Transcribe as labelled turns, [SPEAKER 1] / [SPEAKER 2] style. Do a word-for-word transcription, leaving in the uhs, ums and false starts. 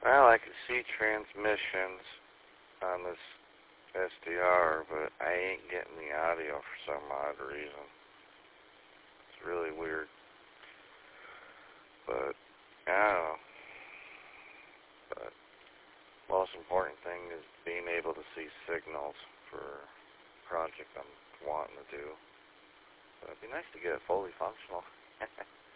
[SPEAKER 1] Well, I can see transmissions on this S D R, but I ain't getting the audio for some odd reason. It's really weird. But, I don't know. But, most important thing is being able to see signals for a project I'm wanting to do. But it'd be nice to get it fully functional.